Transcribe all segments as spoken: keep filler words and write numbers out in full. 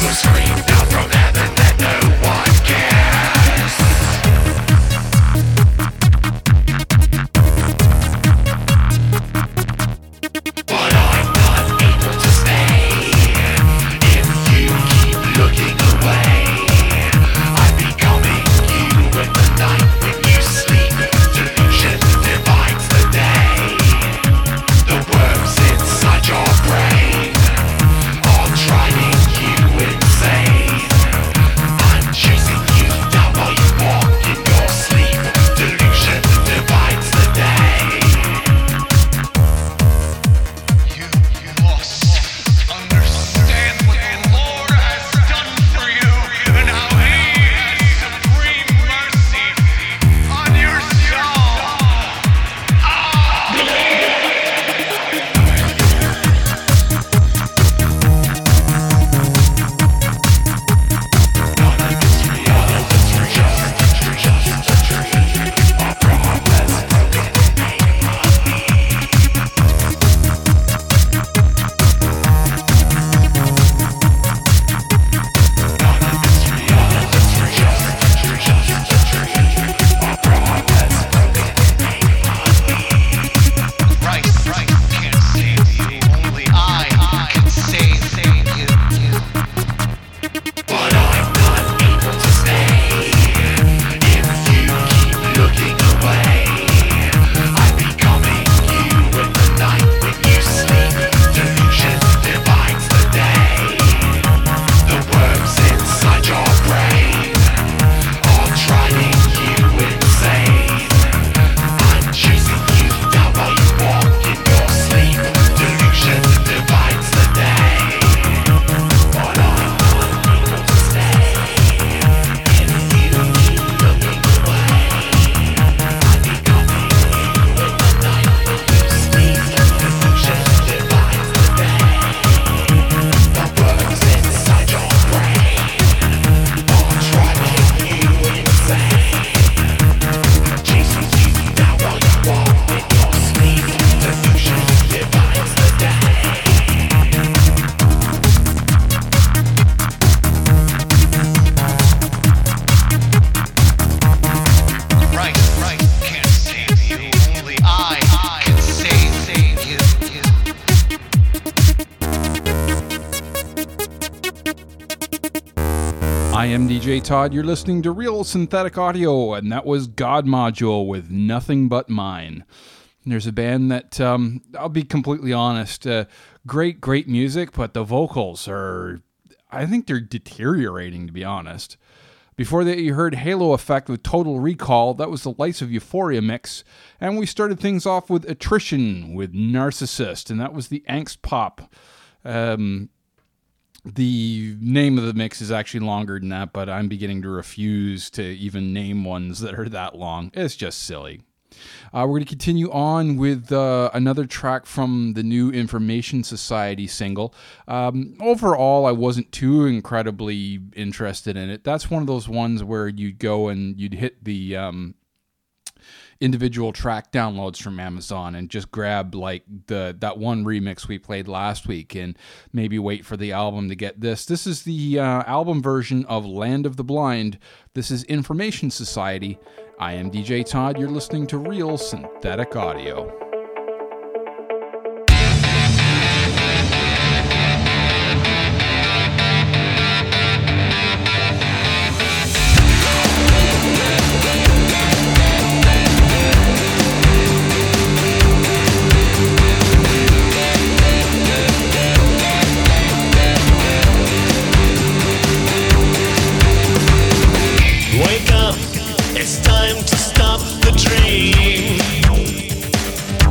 I am D J Todd. You're listening to Real Synthetic Audio, and that was God Module with Nothing But Mine. There's a band that, um, I'll be completely honest, uh, great, great music, but the vocals are, I think they're deteriorating, to be honest. Before that, you heard Halo Effect with Total Recall. That was the Lights of Euphoria mix. And we started things off with Attrition with Narcissist, and that was the Angst Pop. Um, the name of the mix is actually longer than that, but I'm beginning to refuse to even name ones that are that long. It's just silly. Uh, we're going to continue on with uh, another track from the new Information Society single. Um, overall, I wasn't too incredibly interested in it. That's one of those ones where you'd go and you'd hit the um, individual track downloads from Amazon and just grab like the that one remix we played last week and maybe wait for the album to get this. This is the uh, album version of Land of the Blind. This is Information Society. I am D J Todd. You're listening to Real Synthetic Audio. Wake up, it's time to stop the dream.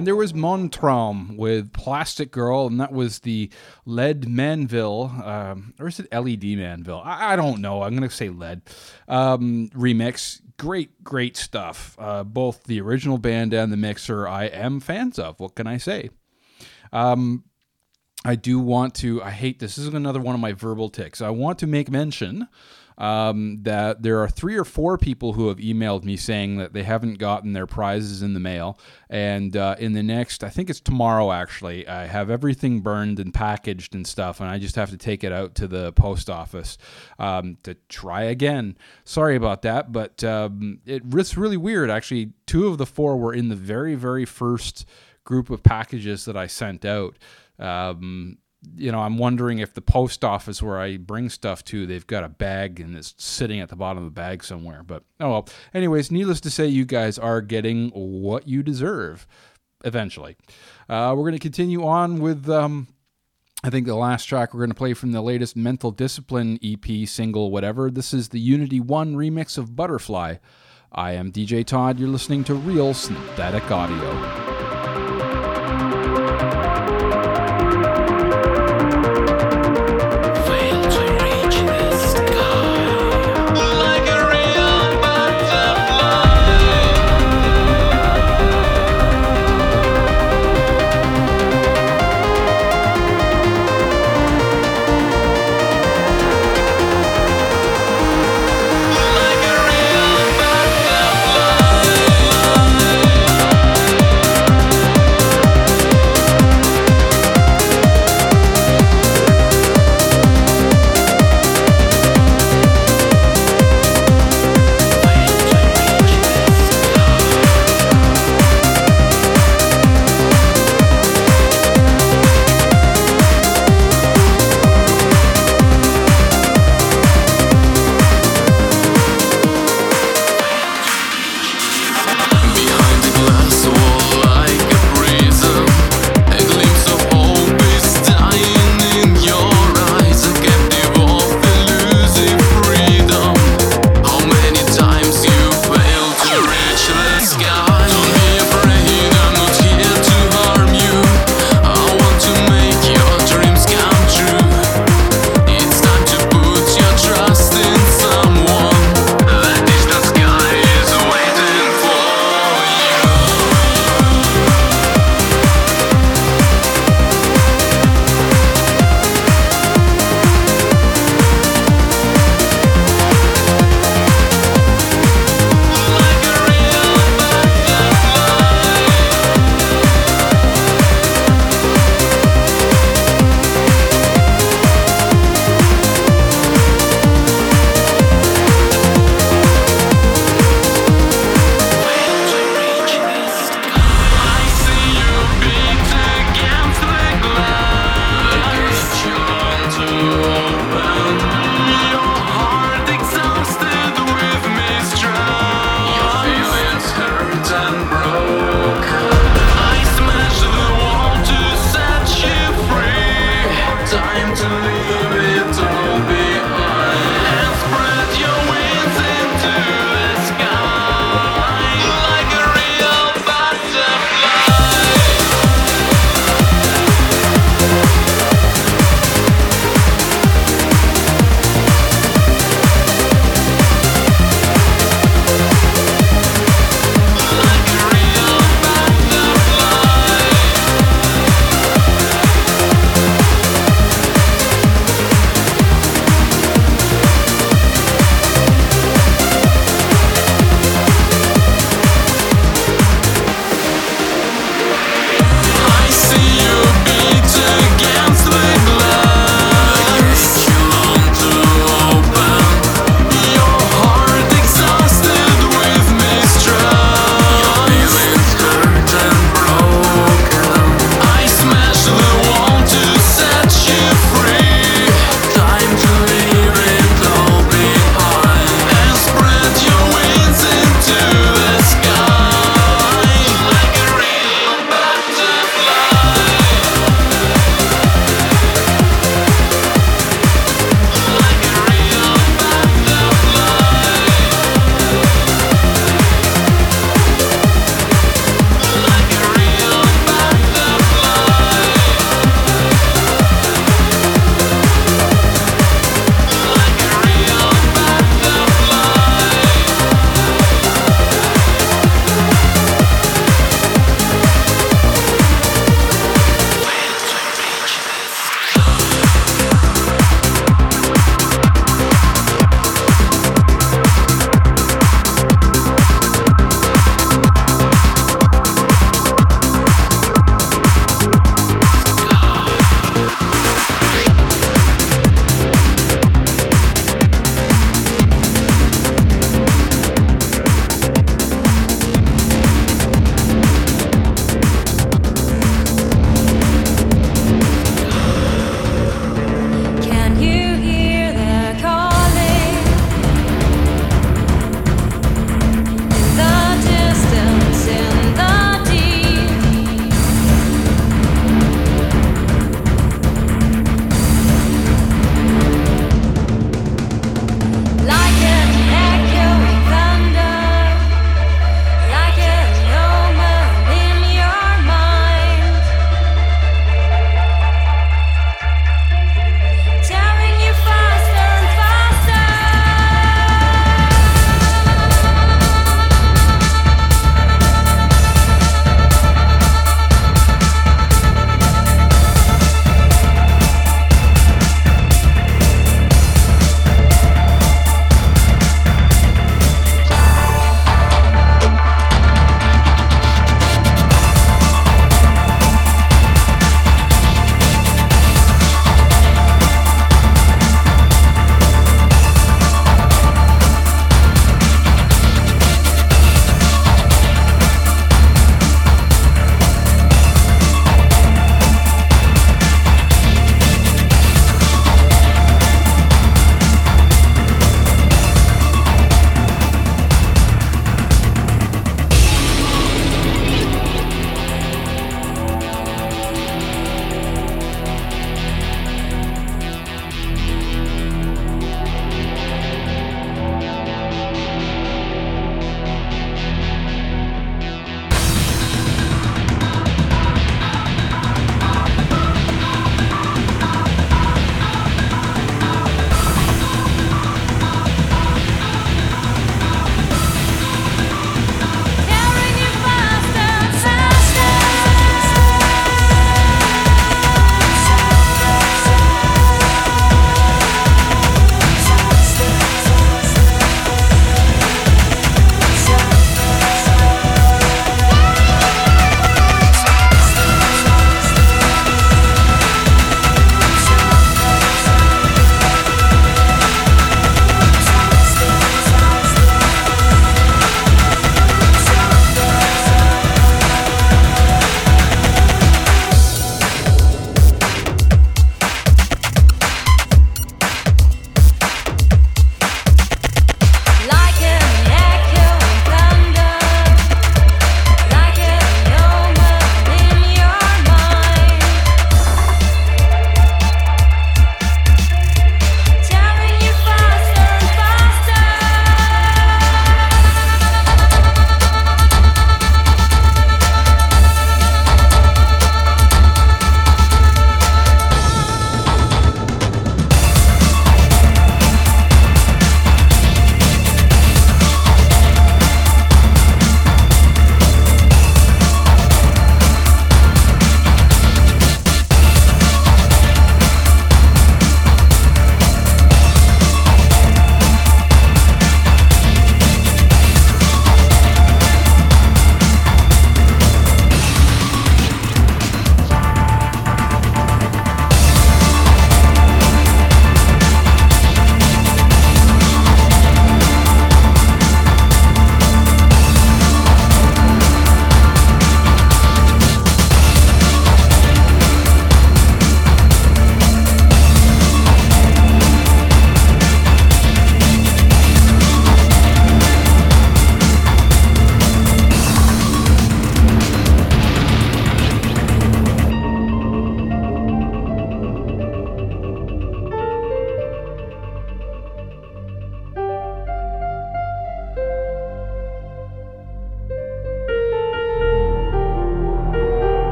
And there was Montraum with Plastic Girl, and that was the Lead Manville, um, or is it L E D Manville? I, I don't know. I'm going to say Lead um, remix. Great, great stuff. Uh, both the original band and the mixer I am fans of. What can I say? Um, I do want to, I hate this. This is another one of my verbal tics. I want to make mention um, that there are three or four people who have emailed me saying that they haven't gotten their prizes in the mail. And uh, in the next, I think it's tomorrow actually, I have everything burned and packaged and stuff, and I just have to take it out to the post office um, to try again. Sorry about that, but um, it, it's really weird. Actually, two of the four were in the very, very first group of packages that I sent out. Um, you know, I'm wondering if the post office where I bring stuff to, they've got a bag and it's sitting at the bottom of the bag somewhere. But, oh well. Anyways, needless to say, you guys are getting what you deserve eventually. Uh, we're going to continue on with, um, I think the last track we're going to play from the latest Mental Discipline E P, single, whatever. This is the Unity one remix of Butterfly. I am D J Todd. You're listening to Real Synthetic Audio.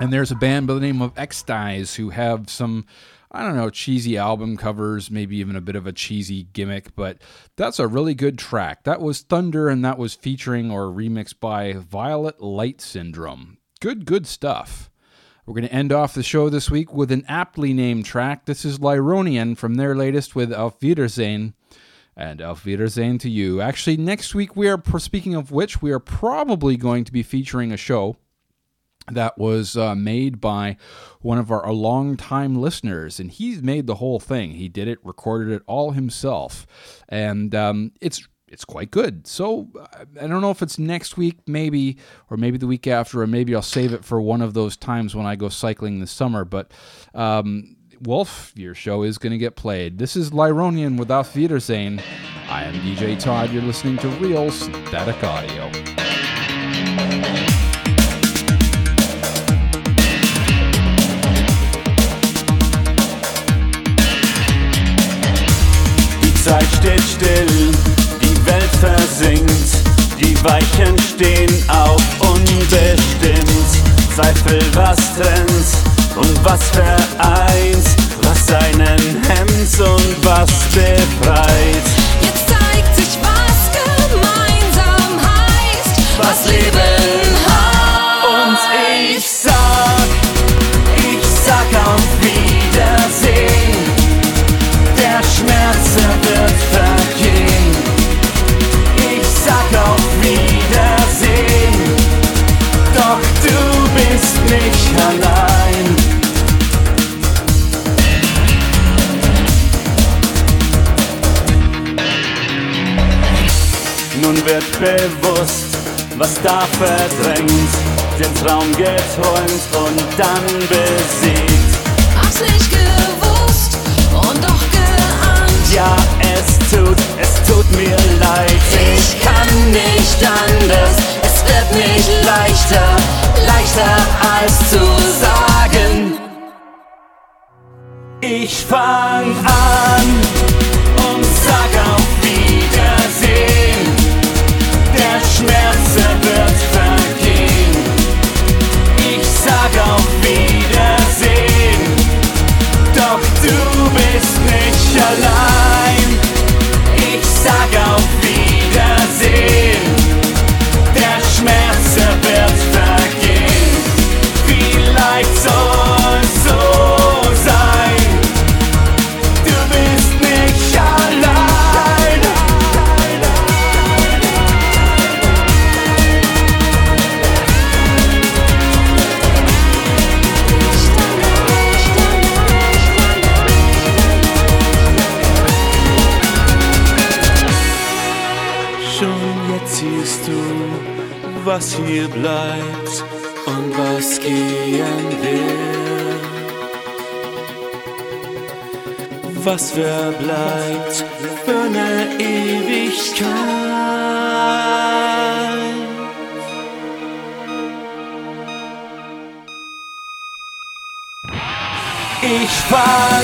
And there's a band by the name of X-Dies who have some, I don't know, cheesy album covers, maybe even a bit of a cheesy gimmick, but that's a really good track. That was Thunder, and that was featuring or remixed by Violet Light Syndrome. Good, good stuff. We're going to end off the show this week with an aptly named track. This is Lyronian from their latest with Auf Wiedersehen. And Auf Wiedersehen to you. Actually, next week, we are, speaking of which, we are probably going to be featuring a show that was uh, made by one of our a long-time listeners, and he's made the whole thing. He did it, recorded it all himself, and um, it's it's quite good. So I don't know if it's next week, maybe, or maybe the week after, or maybe I'll save it for one of those times when I go cycling this summer. But um, Wolf, your show is going to get played. This is Lyronian with Auf Wiedersehen. I am D J Todd. You're listening to Real Synthetic Audio. Die Zeit steht still, die Welt versinkt, die Weichen stehen auf unbestimmt. Zweifel, was trennt und was vereint, was einen hemmt und was befreit. Jetzt zeigt sich, was gemeinsam heißt, was Leben heißt. Und ich sag, ich sag auf Wiedersehen. Der Schmerz wird vergehen. Ich sag auf Wiedersehen. Doch du bist nicht allein. Nun wird bewusst, was da verdrängt, den Traum geträumt und dann besiegt. Hab's nicht gewusst und doch geahnt. Ja, es tut, es tut mir leid. Ich kann nicht anders, es wird nicht leichter, leichter als zu sagen. Ich fang an und sag auf Wiedersehen. Der Schmerz wird vergehen. Ich sag auf Wiedersehen. Doch du bist nicht allein. Ich sag auf Wiedersehen. Der Schmerz wird vergehen. Vielleicht soll es so sein. Du bist nicht allein. Schon jetzt siehst du, was hier bleibt und was gehen will. Was verbleibt für eine Ewigkeit. Ich fahre